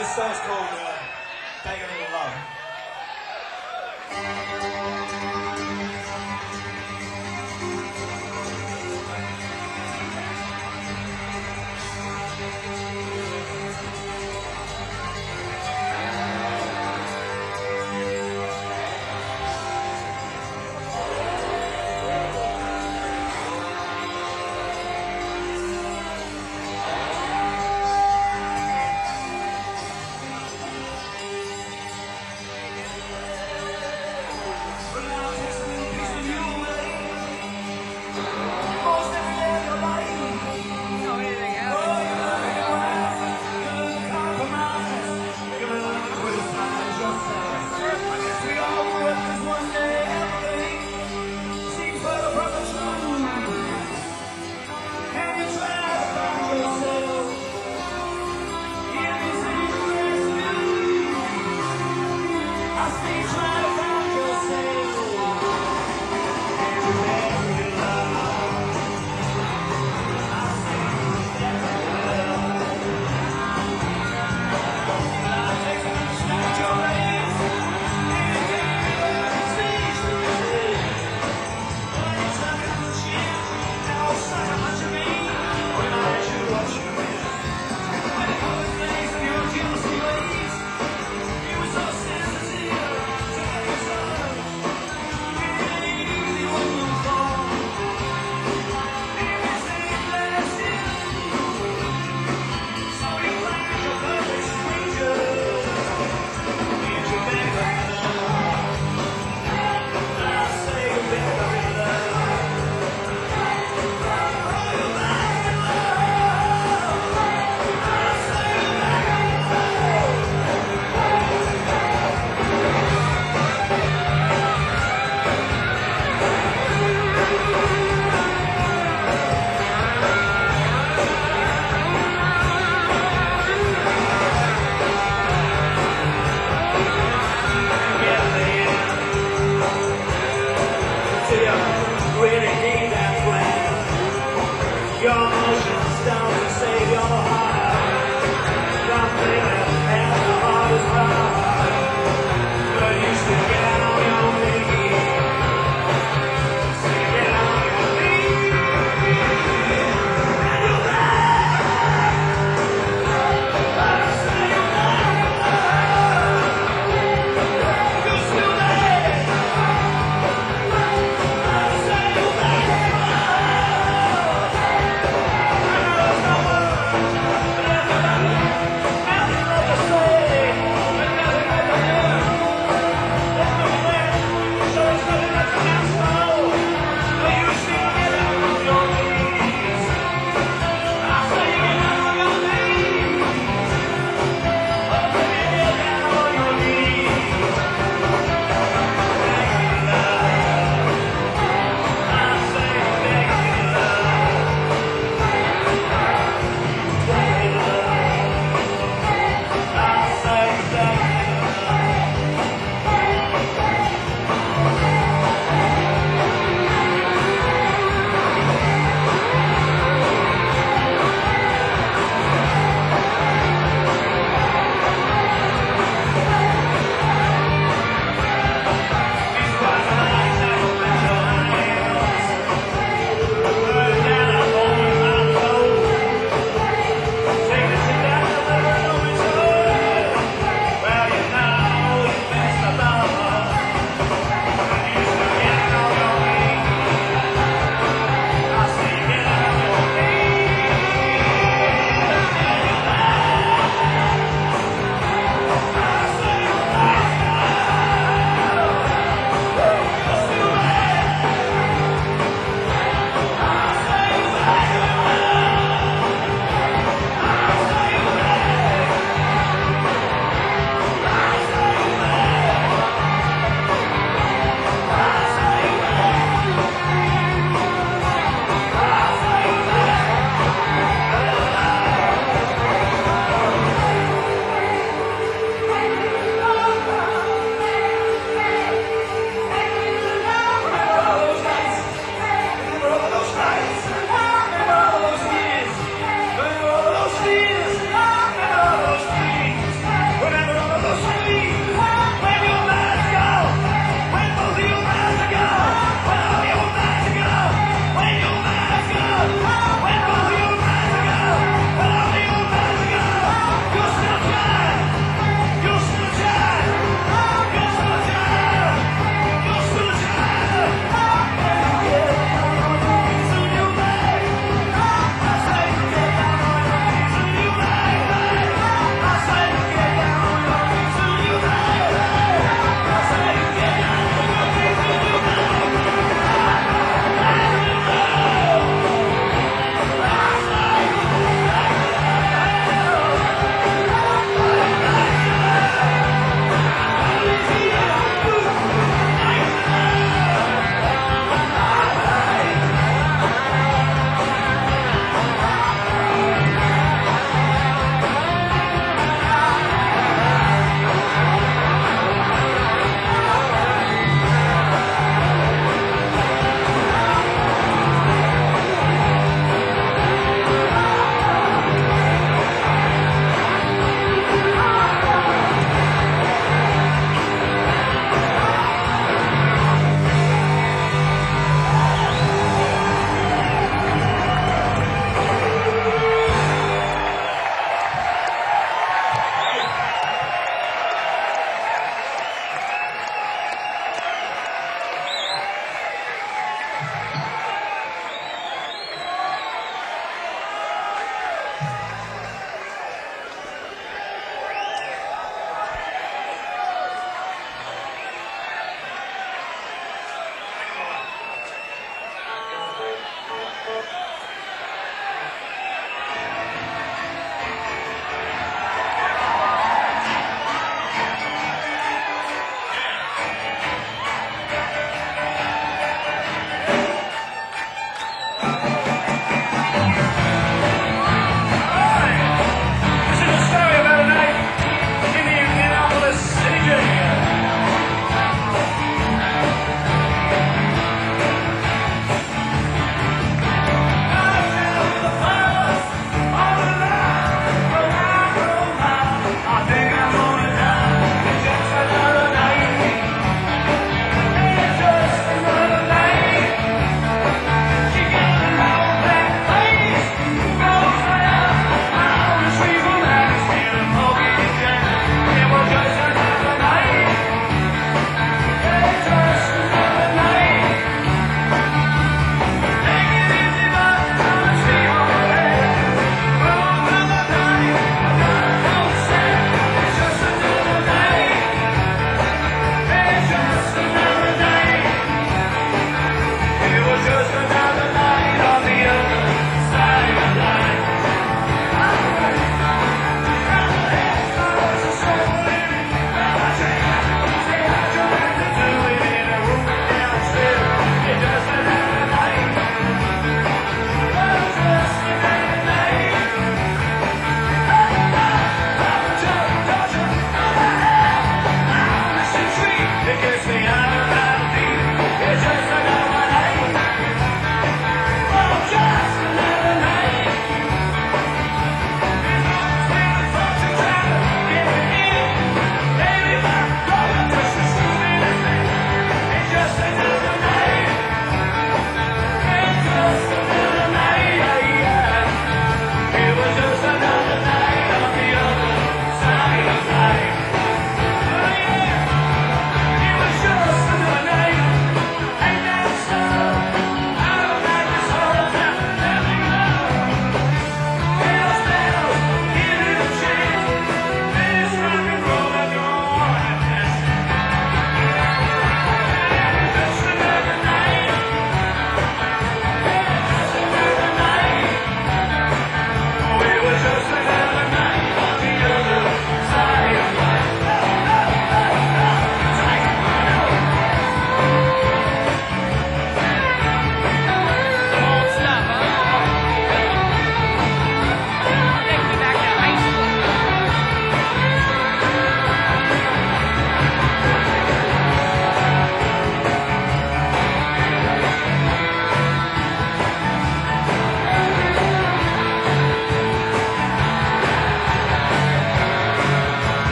This song's called Beg a Little Love. Your emotions don't save your heart. Something that the heart is hard. But you still get on your knees. Still get on your knees. And you're there. I say you're there. You're still there. I say you're there.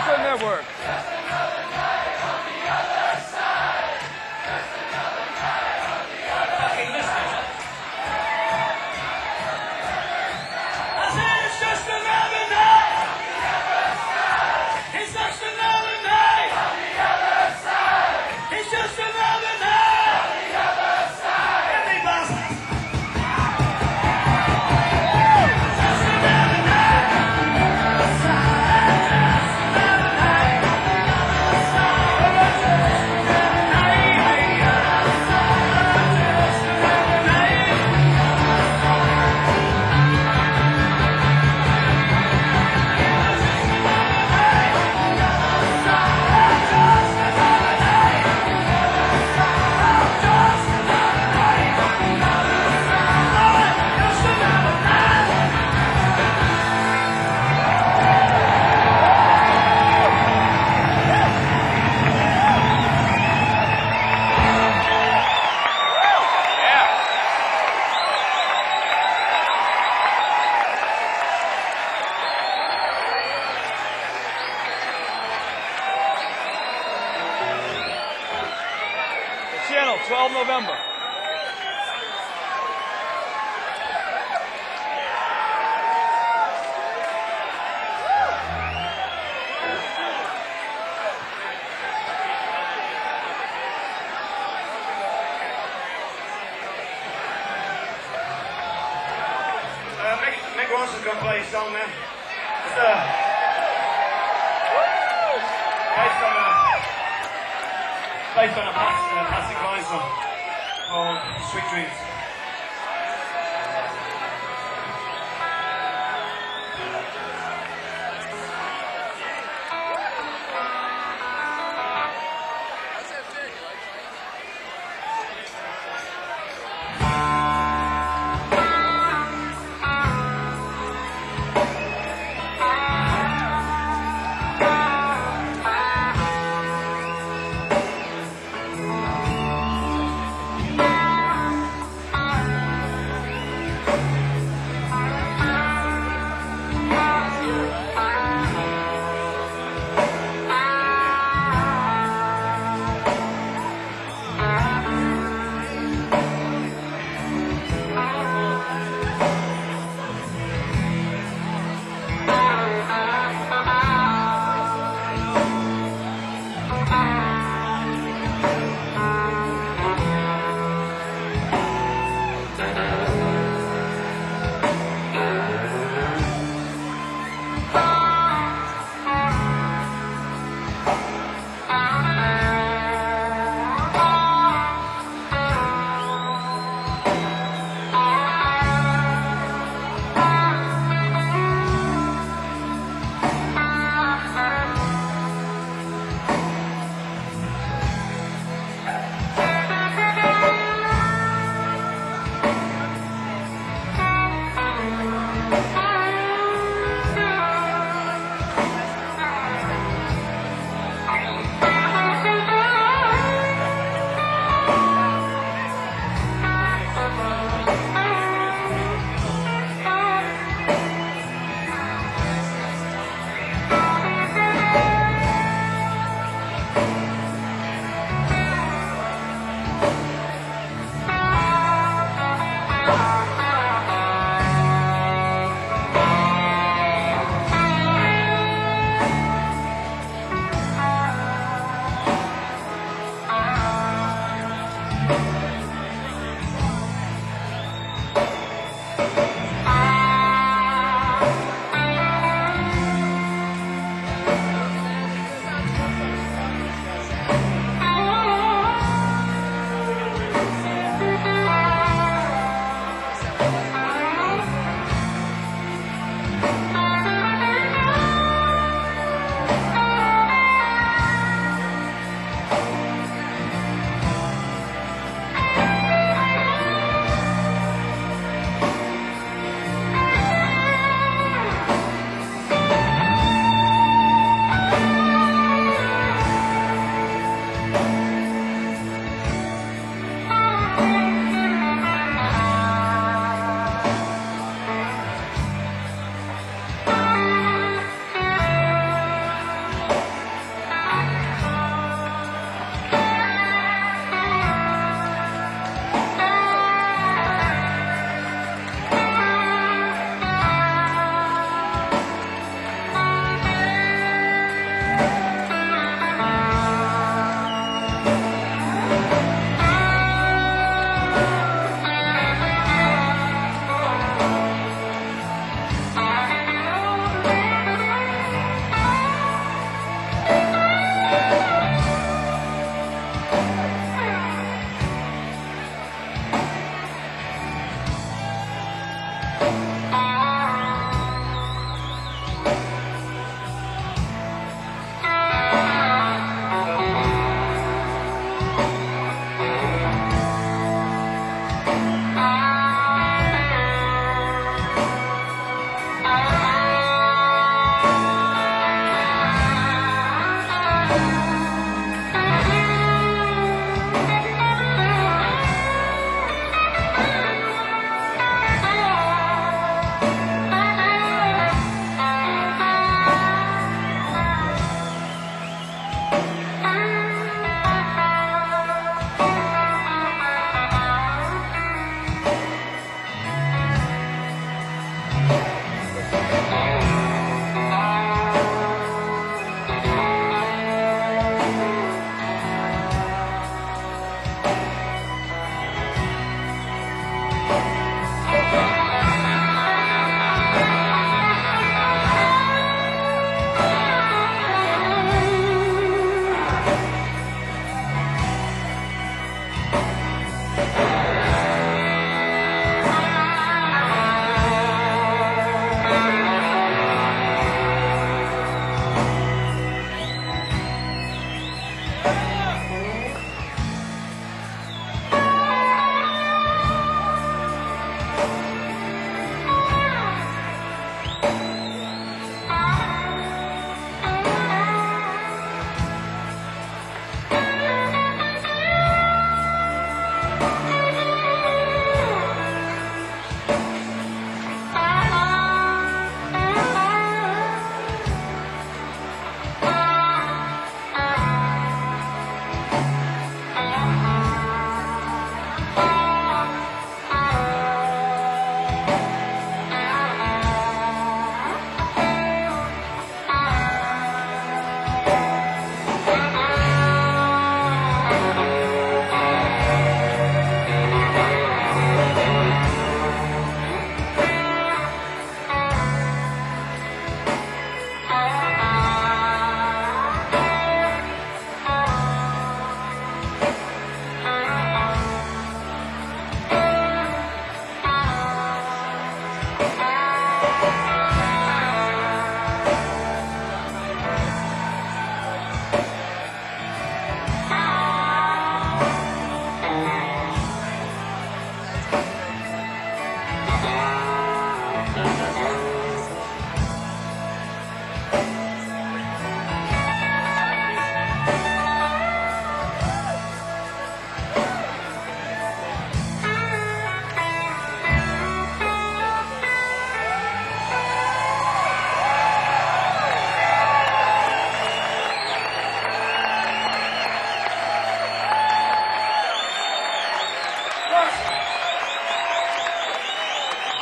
Alpha Network. Fucking listen. I said it's just another night. It's just another night. It's just another night. Everybody. Just another night. Channel, 12 November. Mick Ronson's gonna play a song, man. It's based on a Plastic Line song called Sweet Dreams.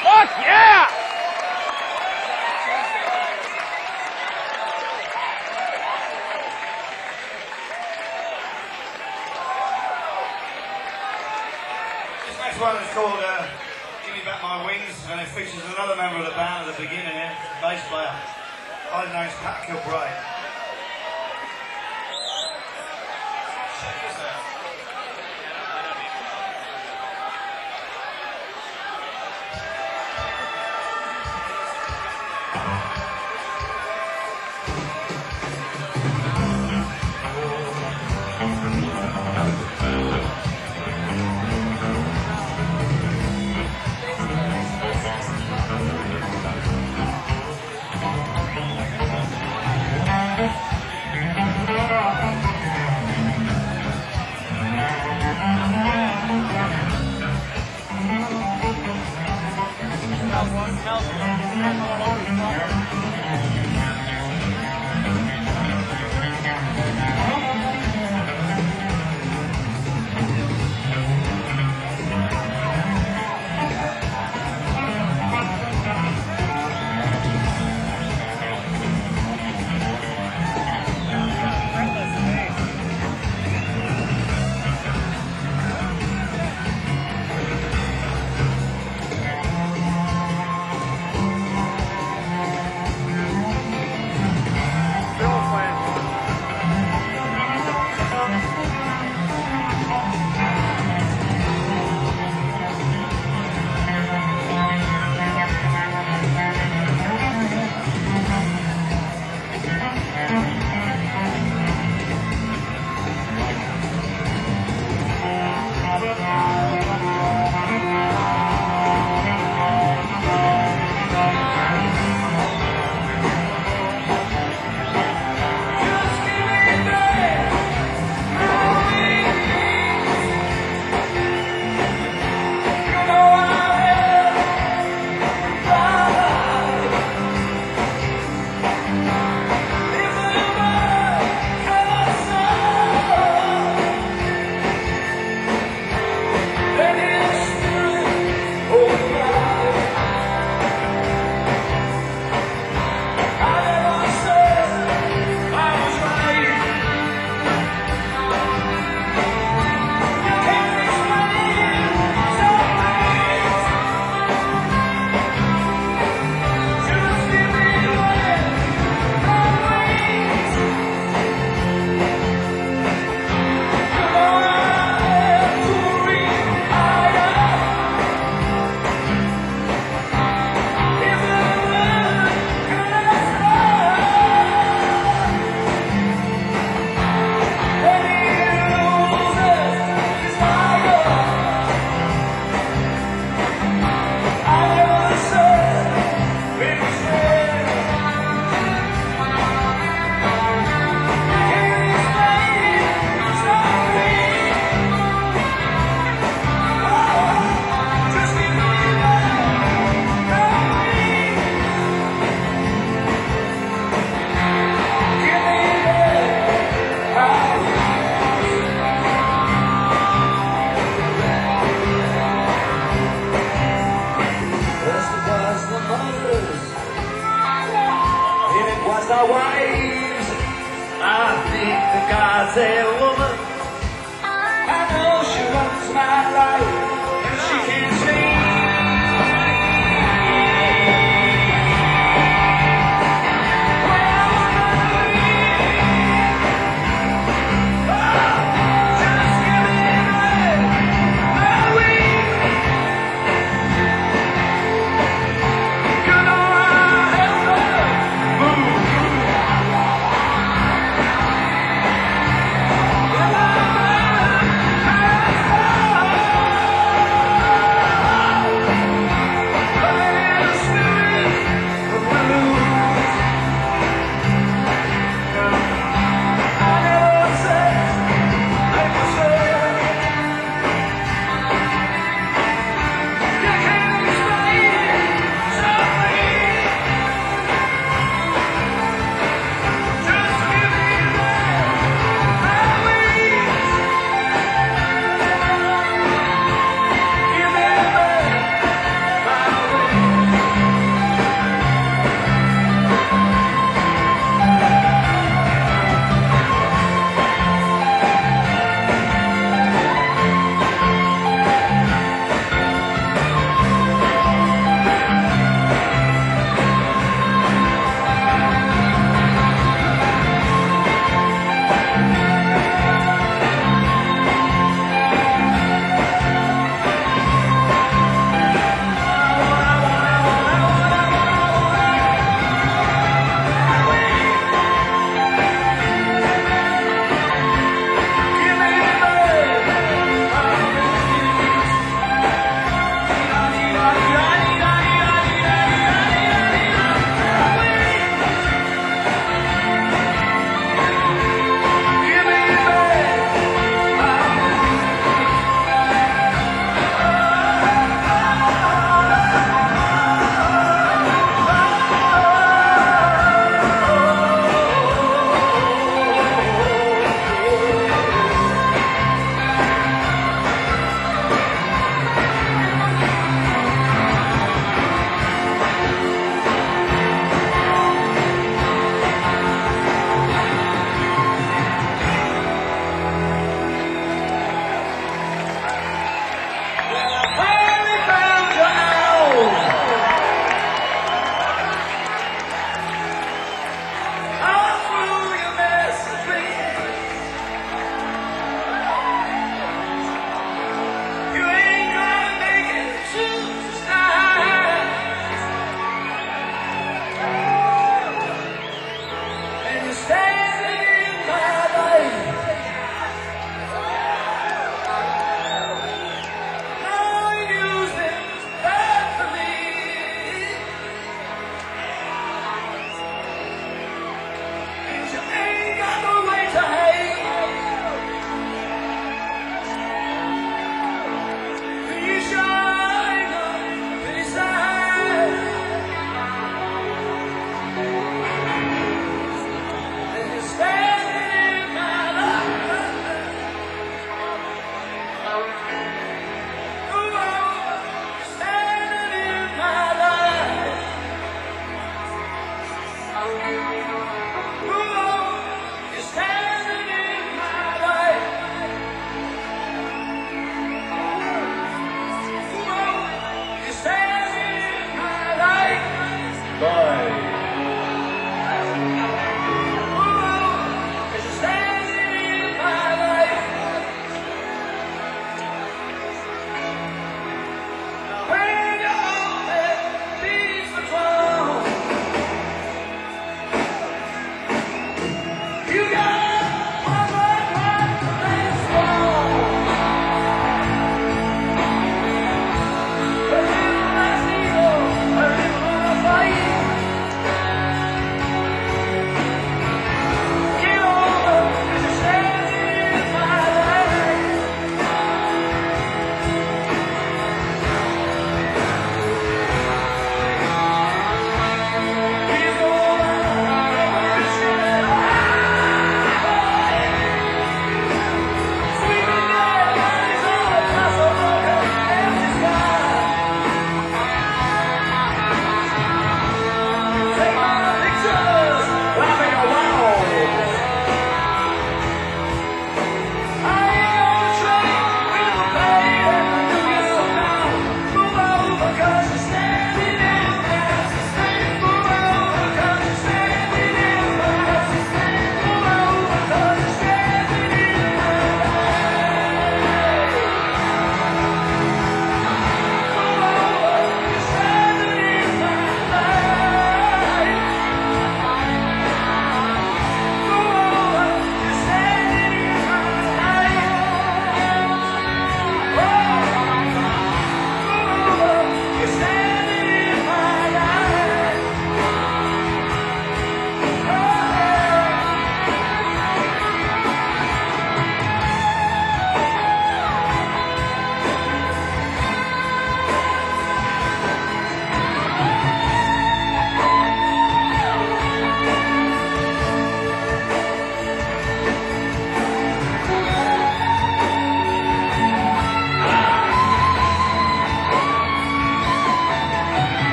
Fuck yeah! This next one is called Give Me Back My Wings, and it features another member of the band at the beginning here, bass player. I know it's Pat Kilbride. Check this out. our wives. I think the God's a woman. I know she runs my life, and she can't sleep.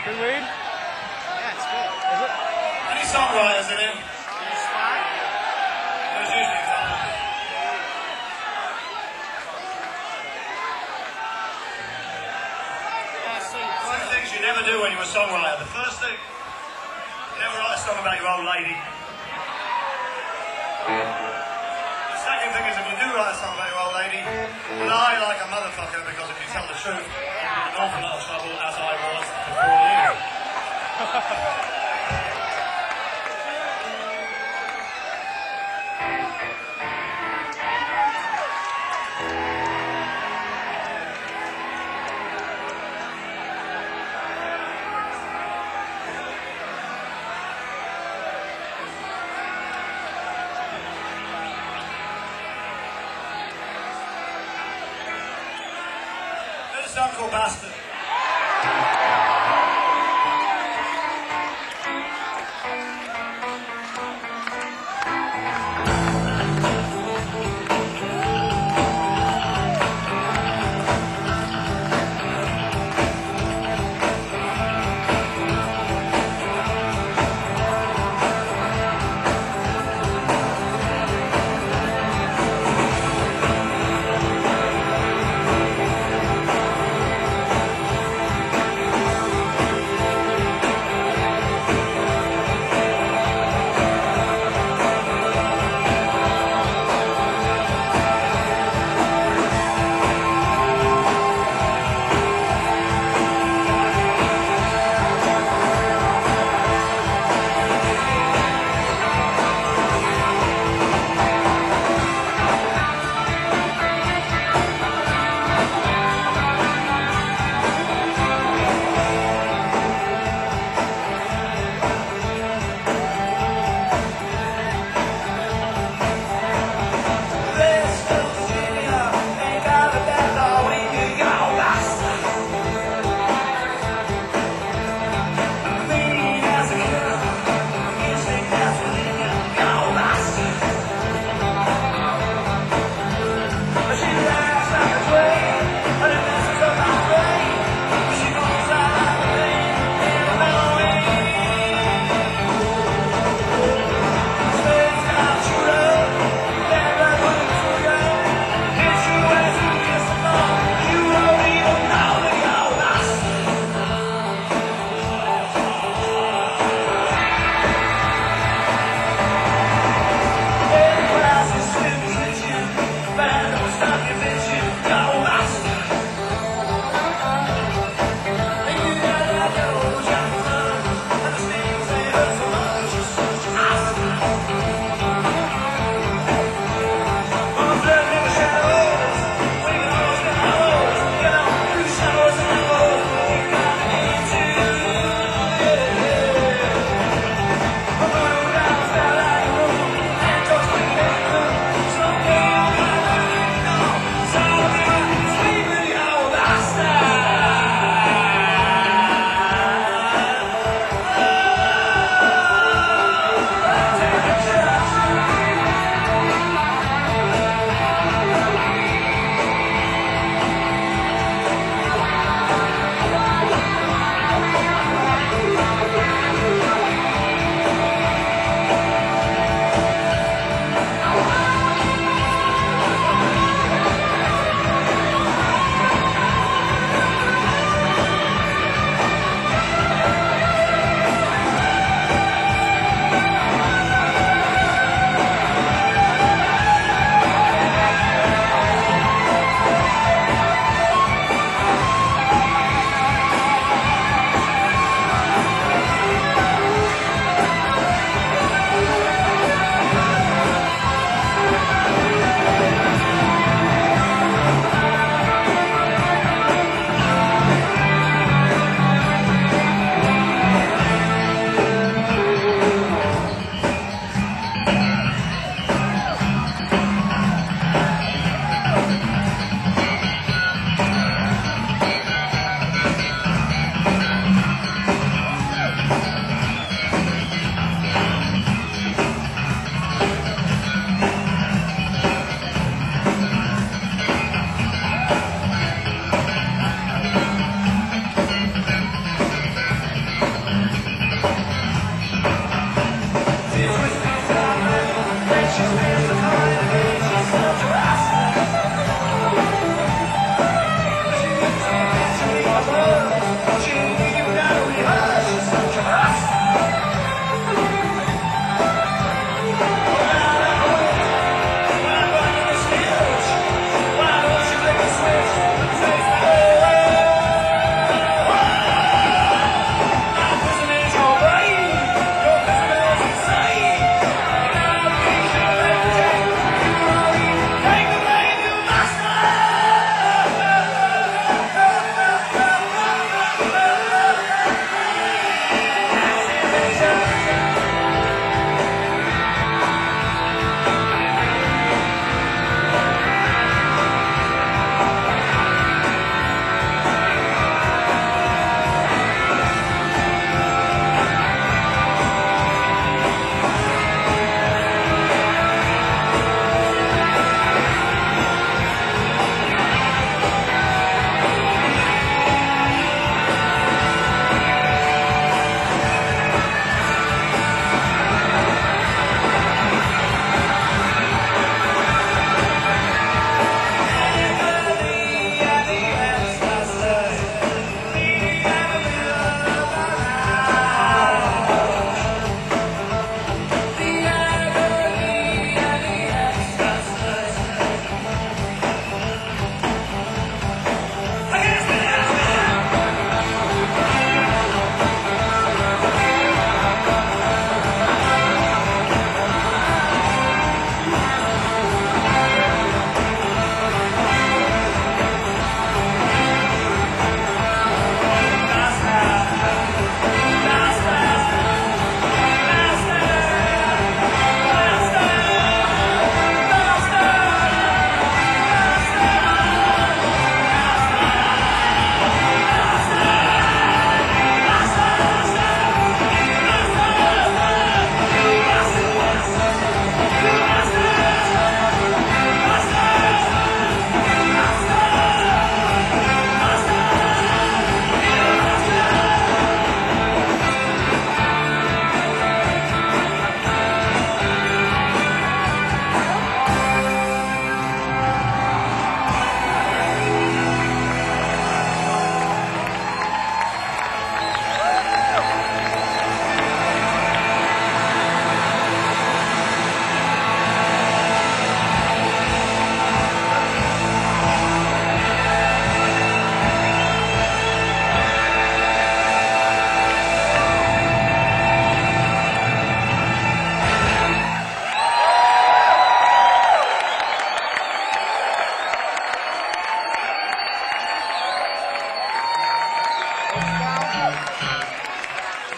Good read? Yeah, it's good. Is it? Any songwriters in here? Your spot? There's usually some. Yeah, so you One of the things you never do when you're a songwriter. The first thing, you never write a song about your old lady. The second thing is if you do write a song about your old lady, lie like a motherfucker, because if you tell the truth, you're in an awful lot of trouble, as I was before you. There's a song called Bastard.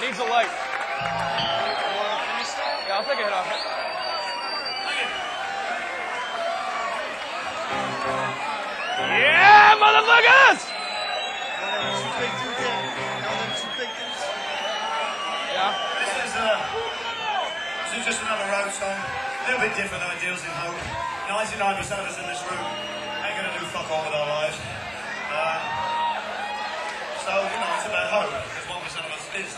needs a light. Finish it? Yeah, I'll take a hit off it. Yeah, motherfuckers! Yeah. This is just another road song. A little bit different than it deals in hope. 99% of us in this room ain't gonna do fuck all with our lives. So, you know, it's about hope, because 1% of us is.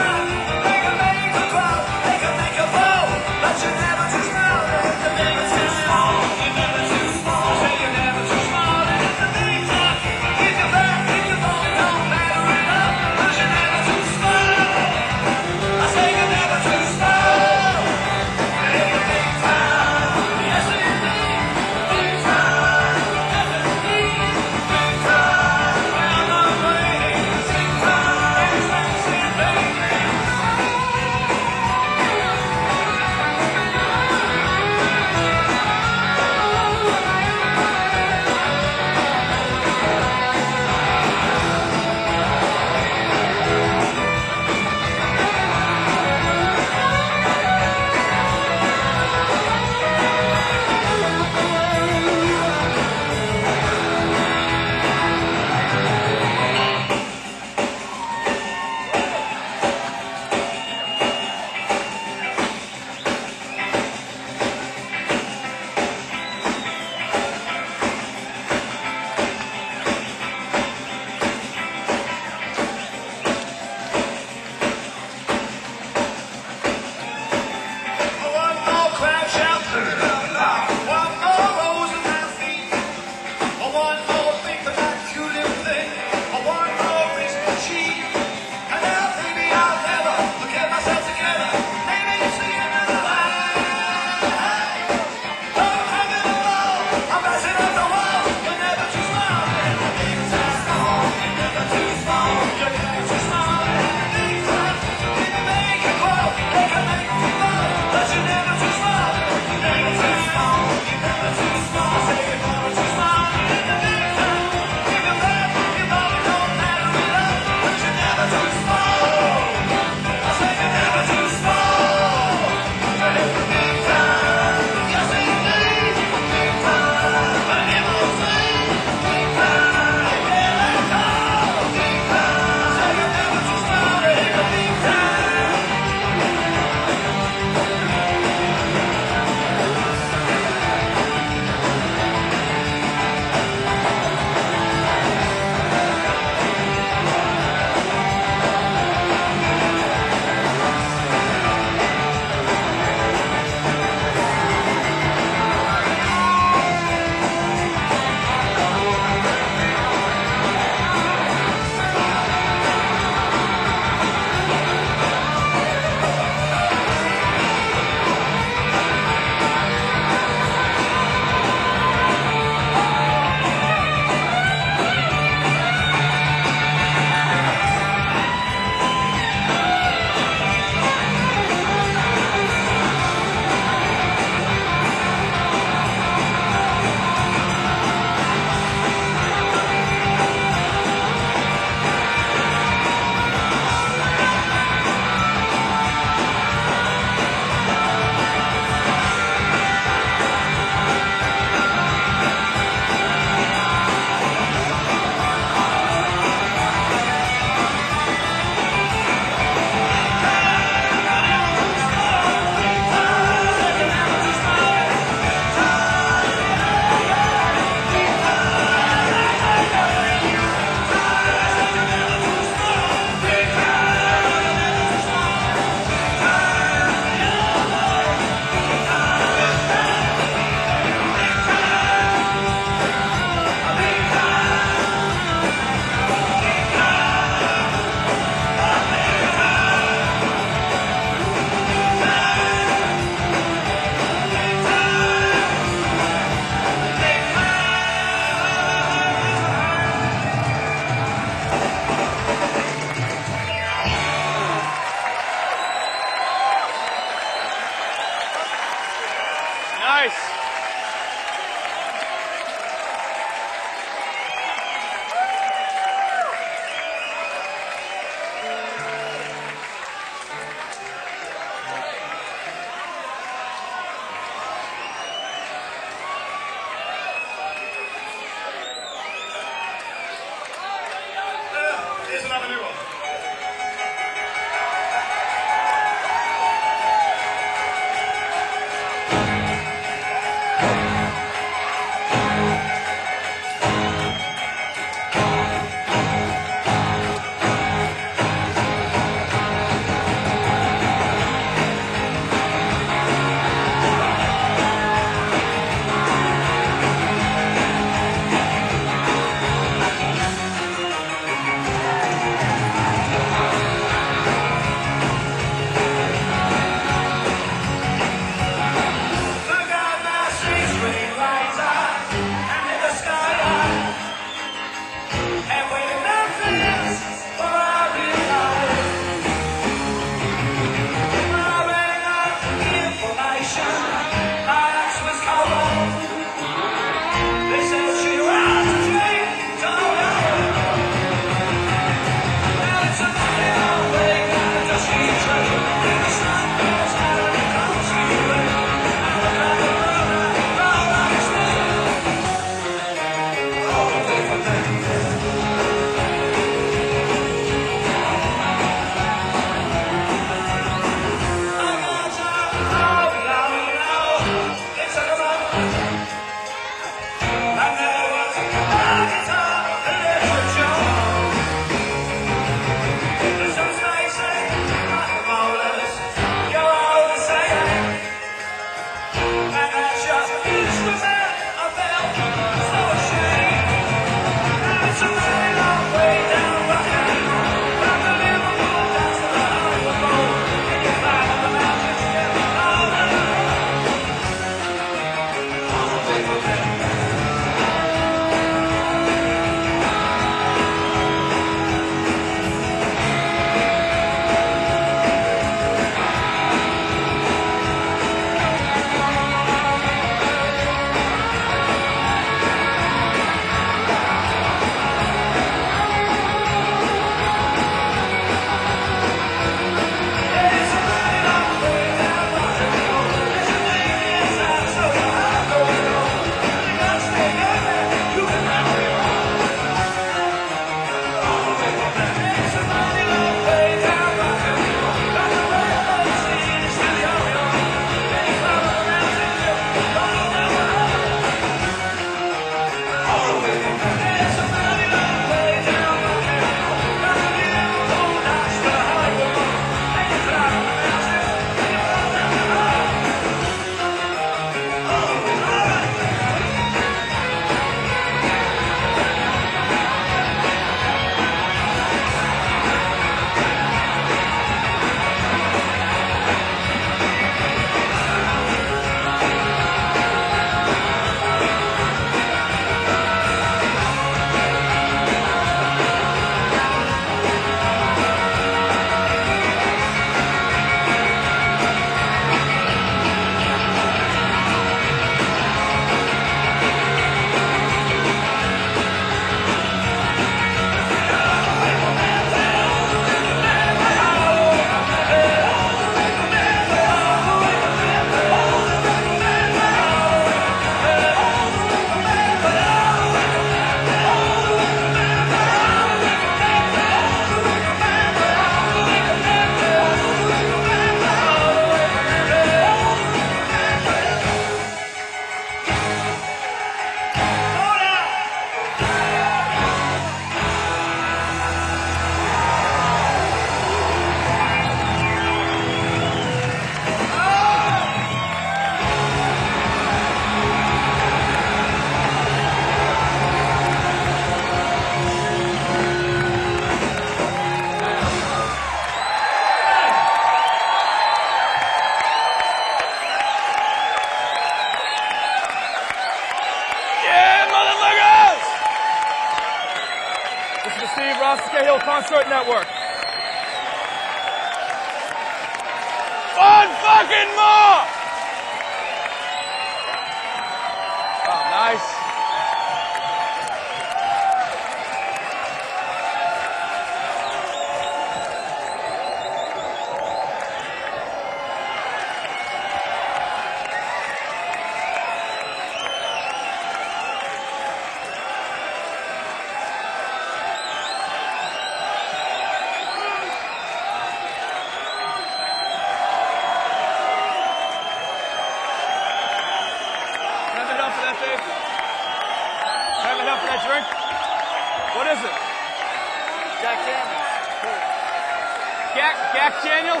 Jack Daniels.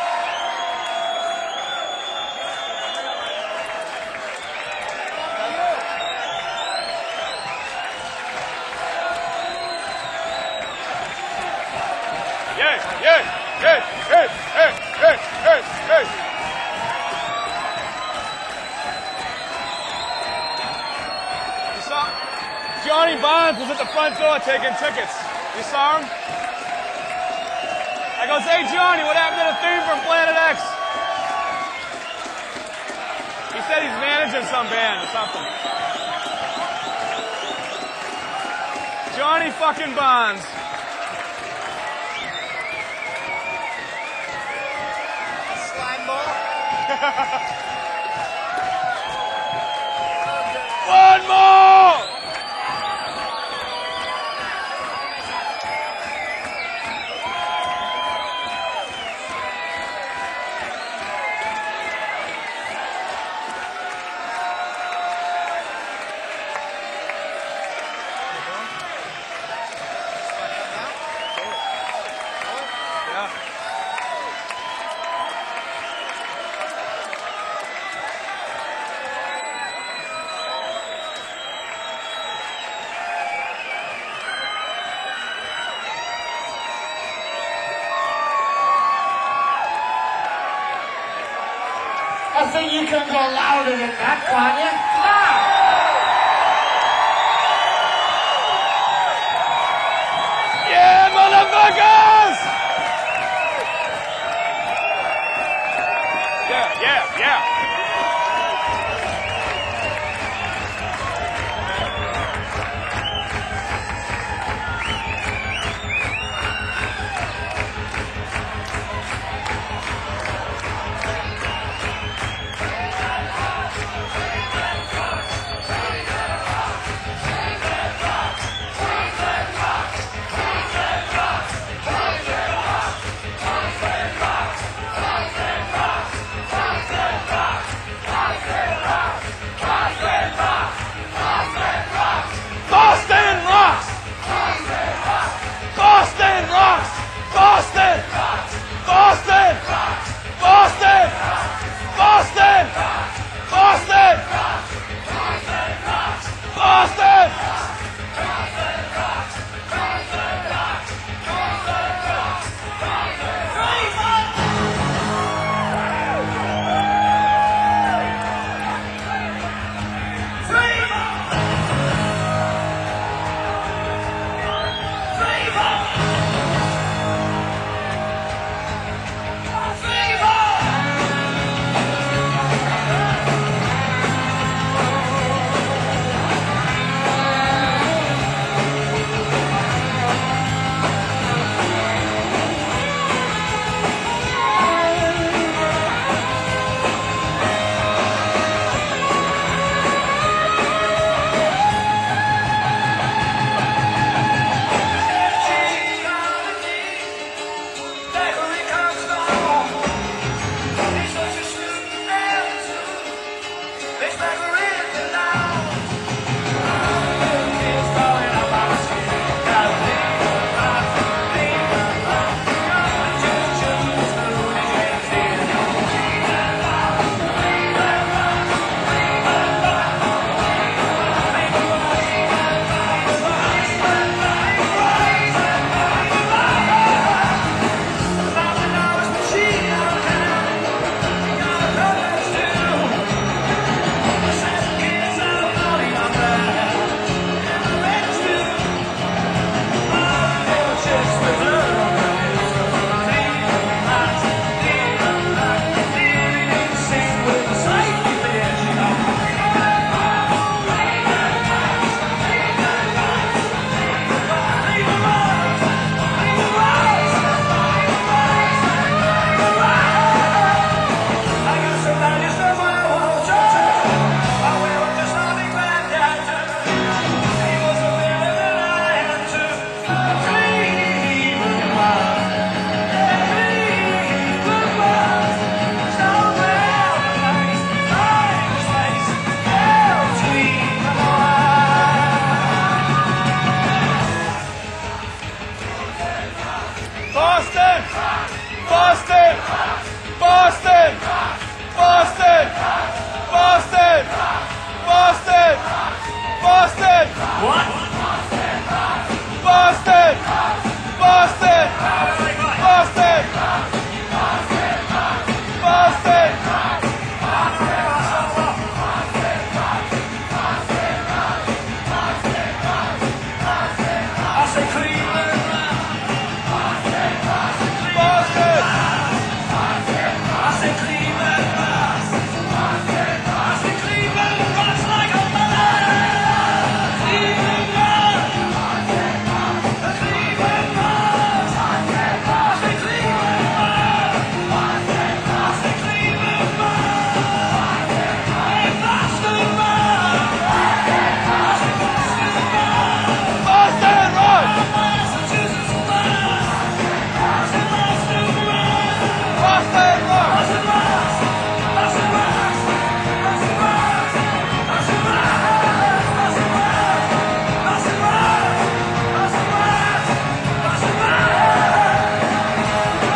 Hey. You saw Johnny Bonds was at the front door taking tickets. You saw him? I goes, hey Johnny, what happened to the theme from Planet X? He said he's managing some band or something. Johnny fucking Bonds. Slime ball. One more! Yeah. I think you can go louder than that, can't you? Now! Yeah, motherfuckers! Yeah. Boston rocks! Boston rocks! Boston! Boston! Boston! Boston! Boston! Boston! Boston! Boston! Boston! Boston! Boston! Boston! Boston! What? Boston! Boston! Boston! Boston! I say Cleveland. Boston! I say Cleveland. I say Cleveland rocks like a mother. Cleveland rocks. Cleveland rocks. I say Cleveland rocks. I say Cleveland rocks. Hey, Boston rocks. I say Boston rocks. Boston rocks! Massachusetts rocks. I say Boston rocks. Boston rocks! Boston rocks. Boston rocks. Boston rocks. Boston rocks. Boston rocks. Boston rocks. Boston rocks. Boston rocks.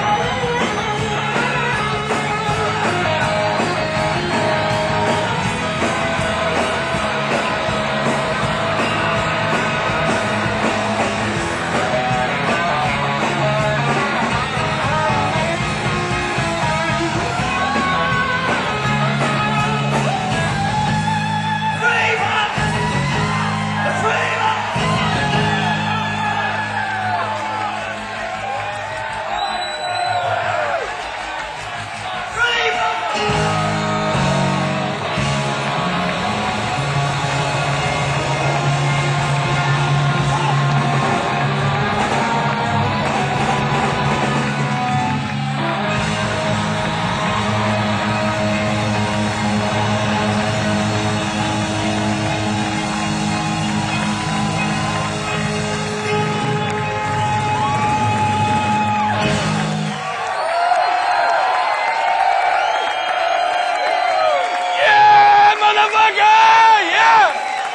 Yeah, motherfucker! Yeah!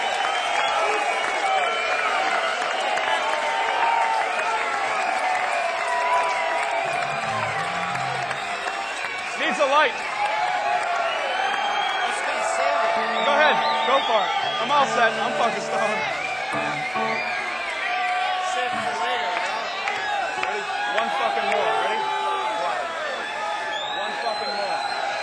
Needs a light. Let's go Sammy. Go ahead. Go for it. I'm all set. I'm fucking stoned. Save it for later, you know? Ready? One fucking more. Ready? One fucking more.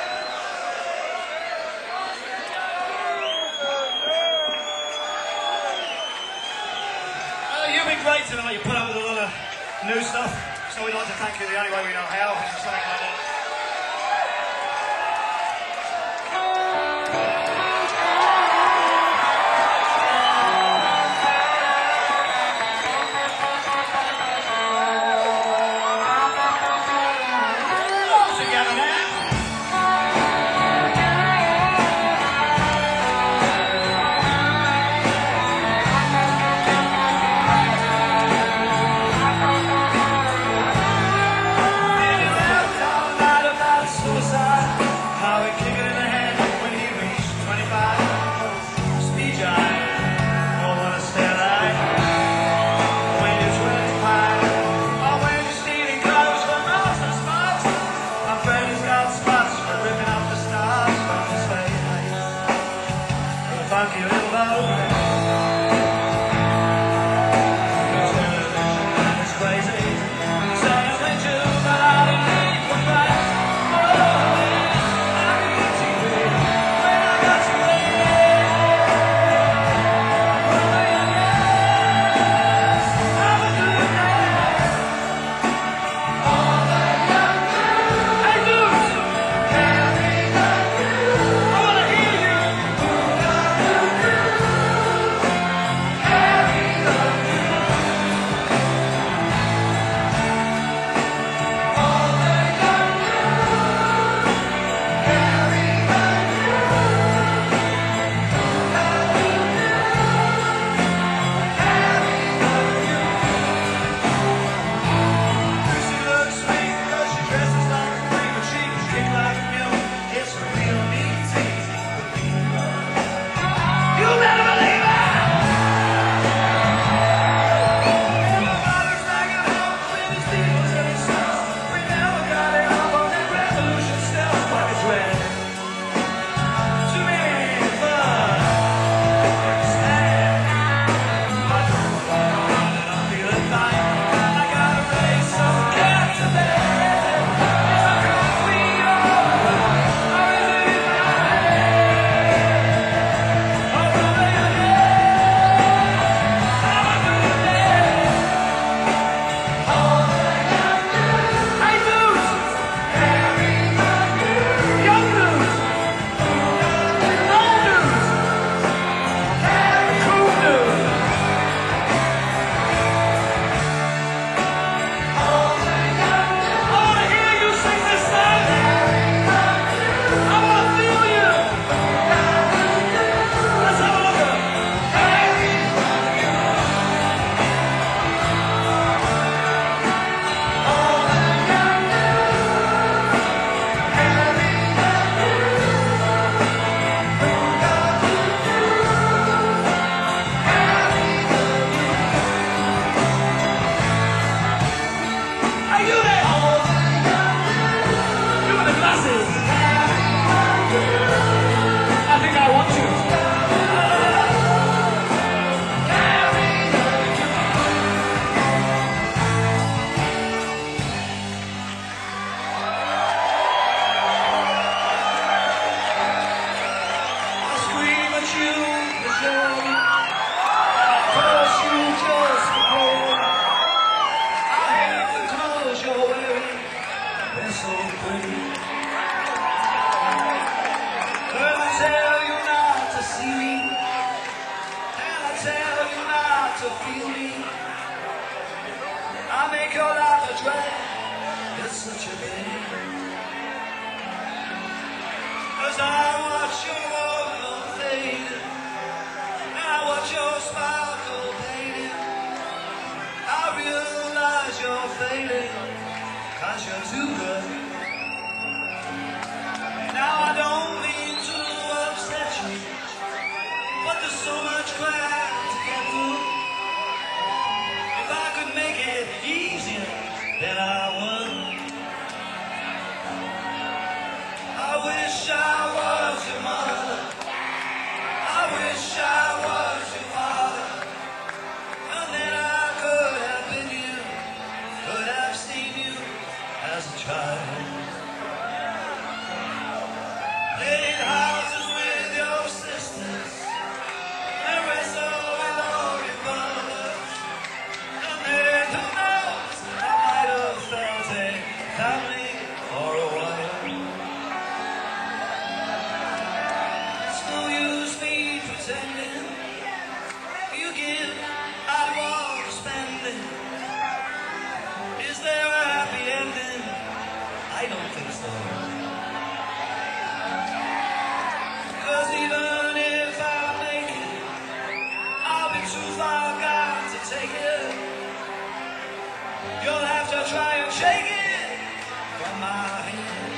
You've been great tonight. You put up with a lot of new stuff. So we'd like to thank you the only way we know how, which is something like that. Together now. so pretty. But I tell you not to see me, and I tell you not to feel me. I make your life a drag, it's such a pain. 'Cause I watch your world fade, and I watch your smile go fading. I realize you're fading, 'cause you're too good. Now I don't mean to upset you, but there's so much ground to get through. If I could make it easier, then I would. I wish I was your mother, I wish I was your father, and then I could have been you, could have seen you as a child. Played houses with your sisters, and wrestled with all your brothers, and then who knows, I might have felt a family for a while. It's no use me pretending you give out what you're spending. Is there a happy ending? I don't think so. 'Cause even if I make it, I'll be too far gone to take it. You'll have to try and shake it from my hand.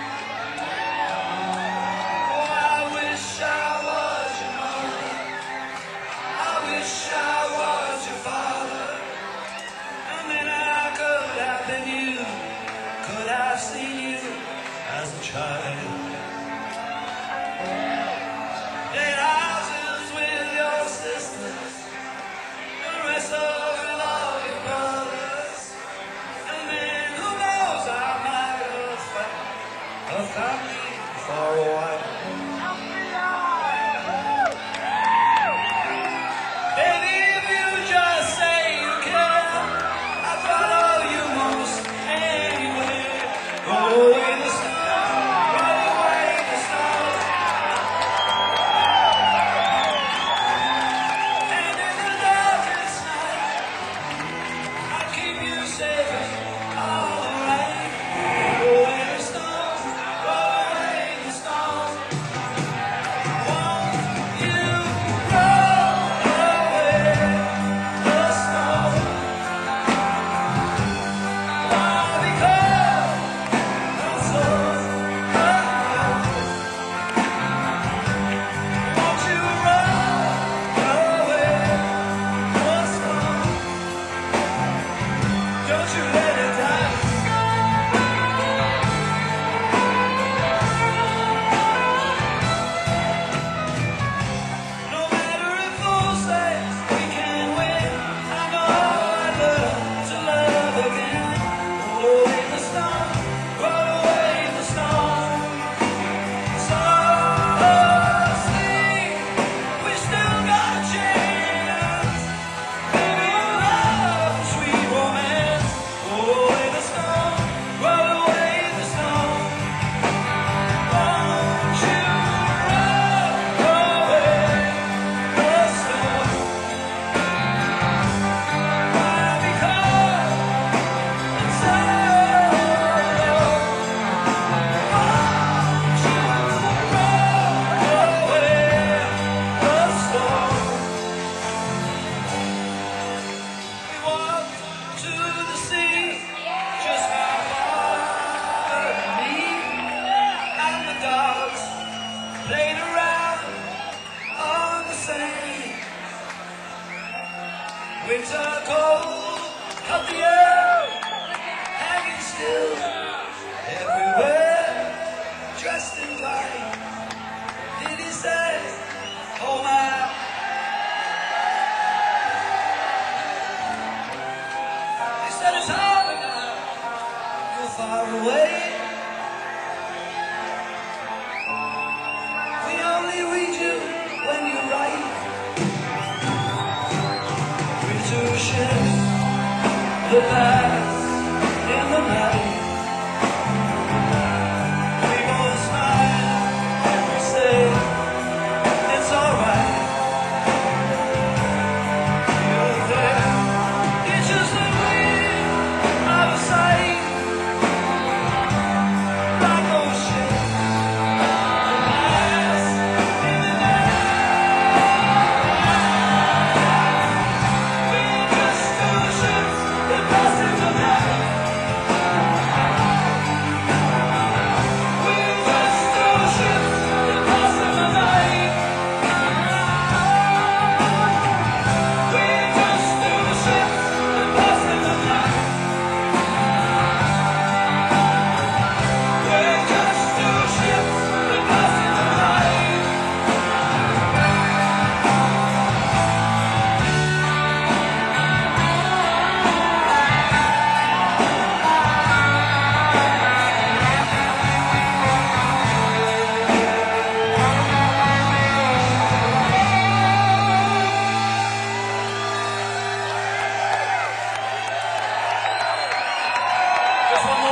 Oh, I wish I was your mother, I wish I was your father, and then I could have been you, could have seen you as a child. Played houses with your sisters, and wrestled with all your brothers, and then who knows, I might have found a family for a while. Baby, if you just say you care, I'll follow you most anywhere. Go away the snow, roll away the snow. And in the darkest night, I'll keep you safe all the rain. Roll away the snow, roll away the snow. Won't you roll away the snow? Why? Because I'm so cold. Won't you roll away the snow? Don't you let it die. No matter if fools say we can't win, I know I'd learn to love again. Roll away the snow, roll away the snow. So sleep, we still got a chance. Baby, love, sweet romance. Roll away the snow, roll away the snow. Won't you roll away the snow? Why? Because it's so cold. Won't you roll away the snow? We walked to the sea, just my father and me, and the dogs played around on the sand. Winter cold, up the earth, hanging still everywhere, dressed in white. Did he say, oh my? He said it's hard now, you're far away. We only read you when you write. We're two ships, the past in the night.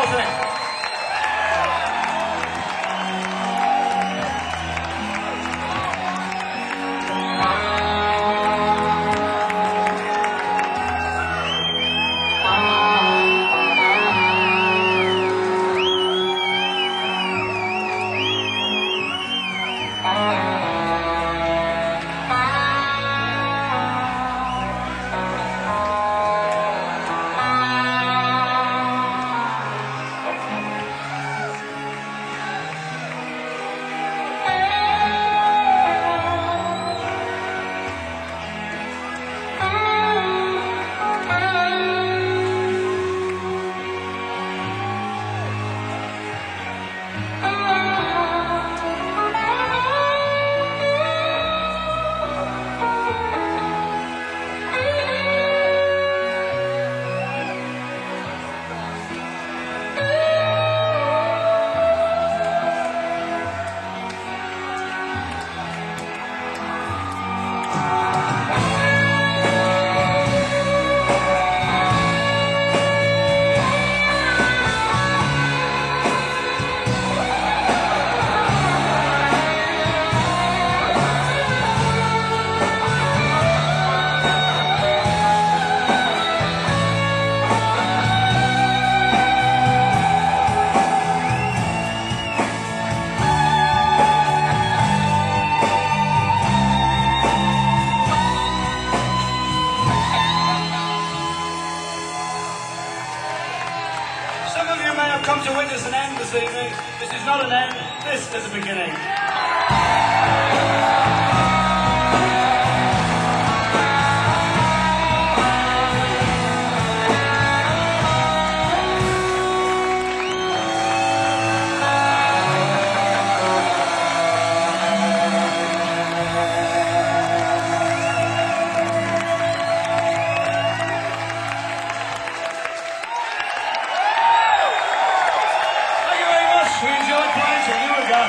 thing. Some of you may have come to witness an end this evening. This is not an end, this is a beginning. Thank you very much. We enjoyed playing to you guys.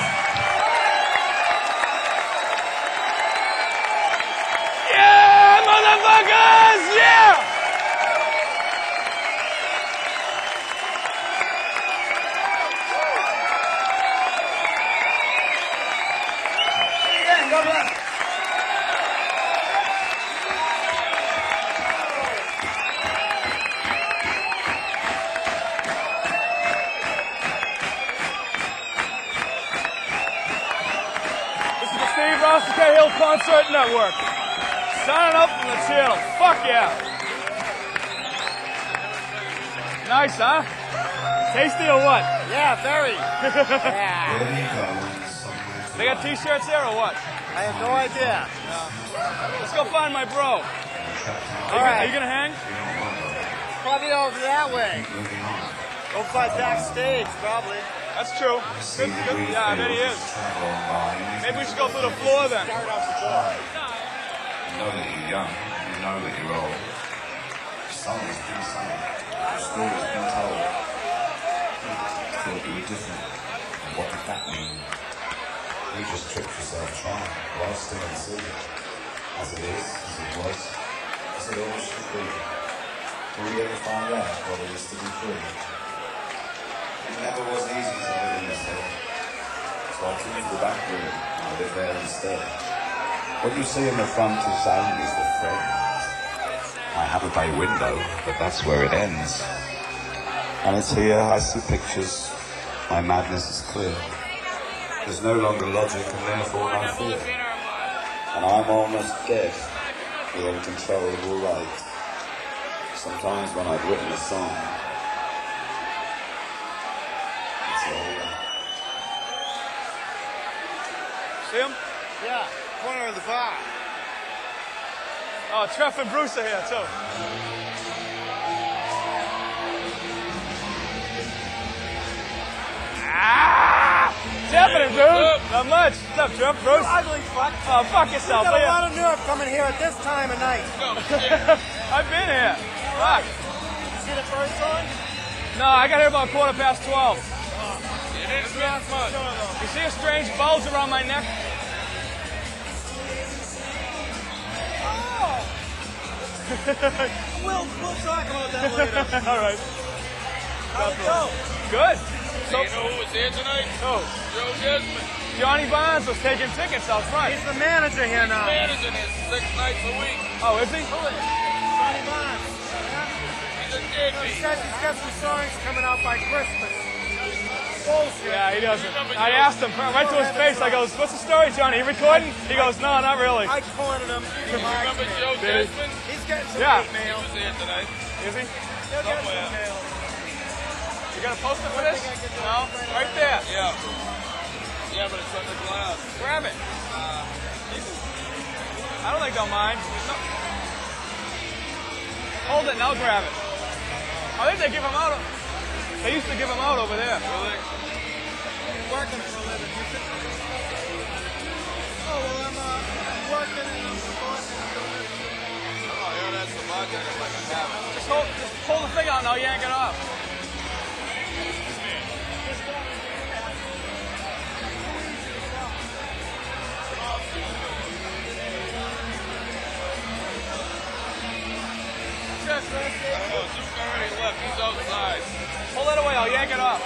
Yeah, motherfuckers! Yeah! Again, God bless. This is the Steve Ross Hill Concert Network. Signing up from the channel. Fuck yeah. Nice, huh? Tasty or what? Yeah, very. Yeah. They got t-shirts here or what? I have no idea. Let's go find my bro. All right. Are you gonna hang? Probably over that way. Over by backstage, probably. That's true. Good, good. Yeah, I bet he is. Maybe we should go through the floor then. You know that you're young, you know that you're old. The song has been sung, the story's been told. Thought you were different. What did that mean? You just tricked yourself trying. Life's still unsealed. As it is, as it was, as it always should be. Will you ever find out what it is to be free? It never was easy to live in this world. So I took you to the back room and I live there instead. What you see in the front is only the friends. I have a bay window, but that's where it ends. And it's here I see pictures. My madness is clear. There's no longer logic and therefore no fear. And I'm almost dead with uncontrollable light. Sometimes when I've written a song, it's all right. See him? Yeah, corner of the bar. Oh, Treff and Bruce are here too. Ah! What's happening, dude? Not much. What's up, Treff, Bruce? Ugly fuck. Oh, fuck yourself, You got will a ya? lot of nerve coming here at this time of night. I've been here. Fuck. You see the first song? No, I got here about 12:15. You see a strange bulge around my neck? We'll talk about that later. All right. How'd it go? Good. So, You know who was here tonight? oh, Joe Desmond. Johnny Barnes was taking tickets out front. He's the manager here now. Managing this 6 nights a week. Oh, is he? Johnny Barnes. He's a He deadbeat. says he's got some songs coming out by Christmas. Bullshit. Yeah, he doesn't. I asked him right to his face. I goes, "What's the story, Johnny? You recording?" He goes, "No, not really." I cornered him. He likes Remember me. Joe Did he? Desmond? He's getting some Yeah. hate He mail. was here tonight. Is he? He'll get some Somewhere. mail. You got a poster for this? No, right there. Yeah. Yeah, but it's under glass. Grab it. I don't think they'll mind. No. Hold it and I'll grab it. I think they give them out. They used to give them out over there. Really? Working for a living. Oh, well, I'm working and I'm supporting. Oh, yeah, that's the bartender like a habit. Just hold the thing out and I'll yank it off. I don't know, Duke already left. He's outside. Pull that away. I'll yank it off.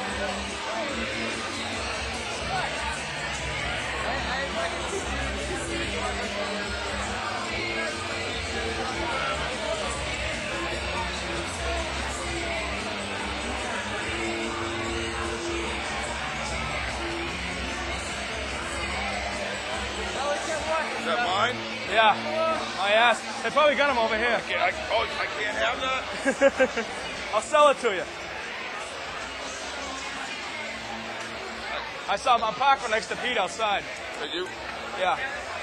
Is that mine? Yeah. I asked. They probably got them over here. I can't have that? I'll sell it to you. I saw my parked next to Pete outside. Did you? Yeah.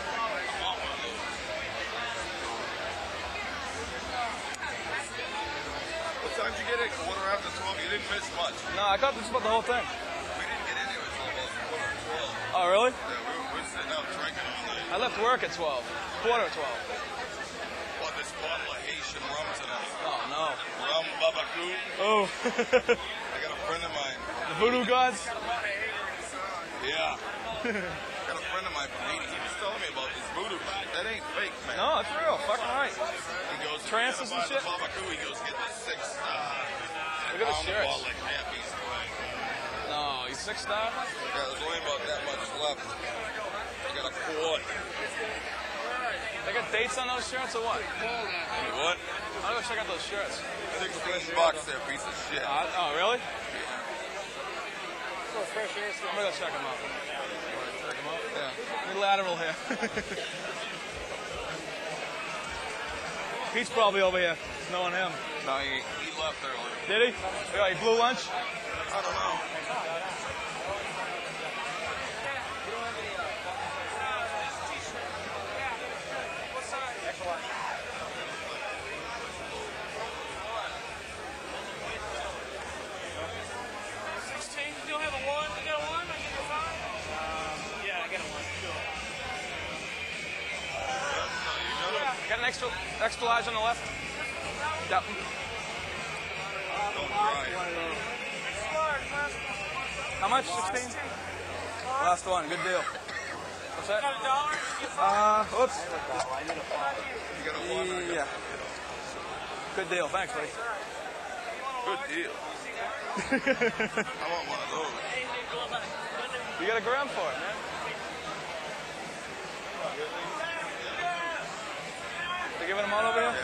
What time did you get in? Quarter after 12. You didn't miss much. No, I got this about the whole thing. We didn't get in here until about quarter to 12. Oh, really? Yeah, we were sitting out drinking all night. I left work at 12. Quarter to 12. Bought this bottle of Haitian rum tonight. Oh, no. Rum Babacoo. Oh. I got a friend of mine. The voodoo gods? Yeah. Got a friend of mine from Haiti. He was telling me about this voodoo shit. That ain't fake, man. No, it's real. Fucking right. He goes, Trances and shit? Babacoo, he goes, get the 6 Look at the shirts. like half piece away. No, he's 6-star? Yeah, there's only about that much left. I got a quart. They got dates on those shirts or what? You what? I'll go check out those shirts. $16 there, piece of shit. Oh, really? I'm gonna go check them out. Yeah. Little Admiral here. Pete's probably over here. Knowing him. No, he left early. Did he? Yeah, he blew lunch? I don't know. Got an extra large on the left? Yep. Don't cry. How much? 16? Last one. Good deal. What's that? Whoops. You got a one. Yeah. Good deal. Thanks, buddy. Good deal. I want one of those. You got a gram for it, man. They giving them all over here?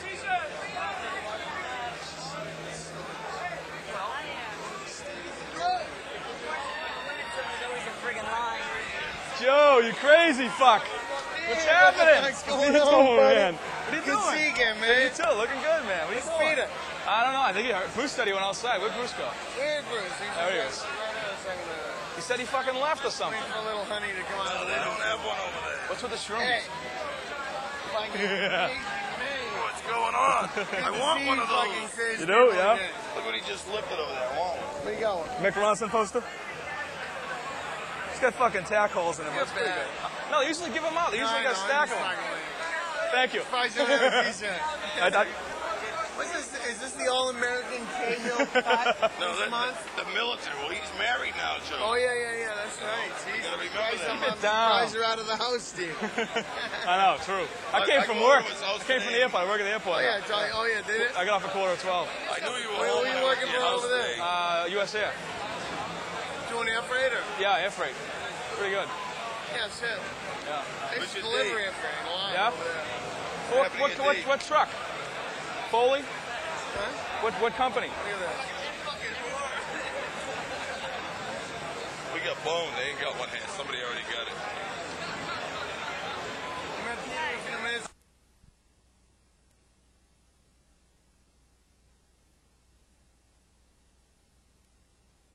Joe, you crazy fuck. What's happening? What's going What are you on, doing, buddy? man? What are you Good doing? to see you again, You man. too, looking good, man. What are you Where's doing? Peter? I don't know. I think he heard. Bruce said he went outside. Where'd Bruce go? Where's Bruce? He's There he right is. outside He said he fucking left or something. waiting for little honey to come out of the They window. don't have one over there. What's with the shrooms? Hey. If I can Yeah. What's going on? I want one of those. You do, yeah? Look what he just lifted over there. I want one. Where you going? Mick Ronson poster? It's got fucking tack holes in it, but it's pretty bad. good. No, they usually give them out. They usually got a stack of them. Thank you. Price of a piece of I What's this? Is this the All-American Cahill cut No, this that's month? the military. Well, he's married now, Joe. Oh, yeah, that's right. See, gotta remember surprised that. I'm Keep it down. surprised you're out of the house, Steve. I know, true. I came I from go work. to his house I came from the today. airport. I work at the airport. Oh, yeah, did it? I got off at 11:45. I knew you were Where home. were you when I went working to your for house over there? today. US Air. Doing air freight or? Yeah, air freight. Pretty good. Yeah, shit. Yeah. It's What's your delivery date? air freight. A lot Yeah? over there. What truck? Foley? Huh? What company? Look at that. We got bone. They ain't got one hand. Somebody already got it.